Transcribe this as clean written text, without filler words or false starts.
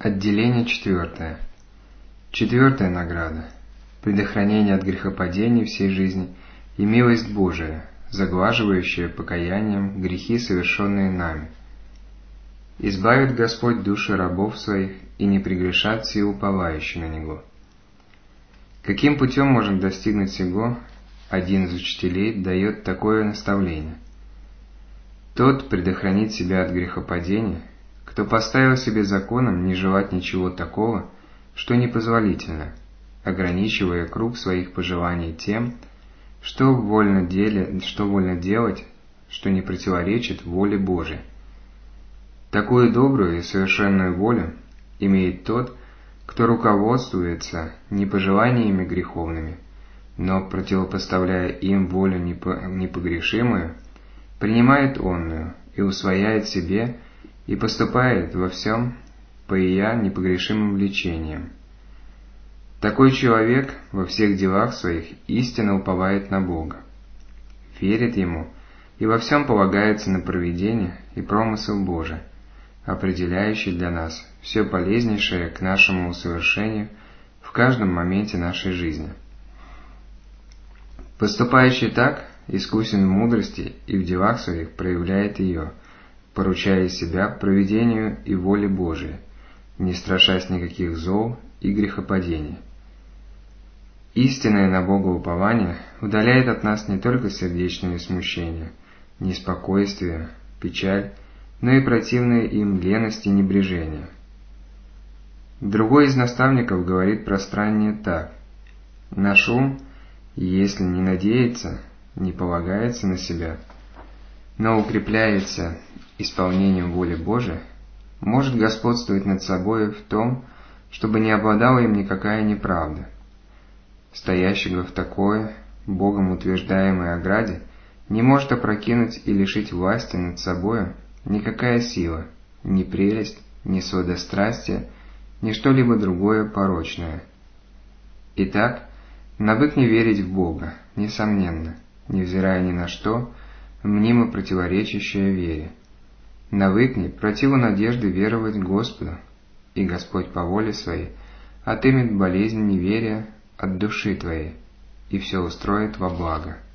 Отделение 4. Четвертая награда. Предохранение от грехопадений всей жизни и милость Божия, заглаживающая покаянием грехи, совершенные нами. Избавит Господь души рабов своих и не прегрешат все уповающие на Него. Каким путем можно достигнуть сего? Один из учителей дает такое наставление. Тот предохранит себя от грехопадения, кто поставил себе законом не желать ничего такого, что непозволительно, ограничивая круг своих пожеланий тем, что вольно делать, что не противоречит воле Божией. Такую добрую и совершенную волю имеет тот, кто руководствуется не пожеланиями греховными, но, противопоставляя им волю непогрешимую, принимает онную и усвояет себе и поступает во всем по ея непогрешимым влечениям. Такой человек во всех делах своих истинно уповает на Бога, верит Ему и во всем полагается на провидение и промысел Божий, определяющий для нас все полезнейшее к нашему усовершению в каждом моменте нашей жизни. Поступающий так, искусен в мудрости и в делах своих проявляет ее, поручая себя провидению и воле Божией, не страшась никаких зол и грехопадений. Истинное на Бога упование удаляет от нас не только сердечные смущения, неспокойствие, печаль, но и противные им леность и небрежение. Другой из наставников говорит пространнее так: «Наш ум, если не надеется, не полагается на себя, но укрепляется исполнением воли Божией, может господствовать над собой в том, чтобы не обладала им никакая неправда. Стоящего в такое, Богом утверждаемой ограде, не может опрокинуть и лишить власти над собою никакая сила, ни прелесть, ни сладострастие, ни что-либо другое порочное. Итак, навыкни верить в Бога, несомненно, невзирая ни на что, мнимо противоречащее вере. Навыкни противу надежды веровать Господу, и Господь по воле своей отымет болезнь неверия от души твоей и все устроит во благо».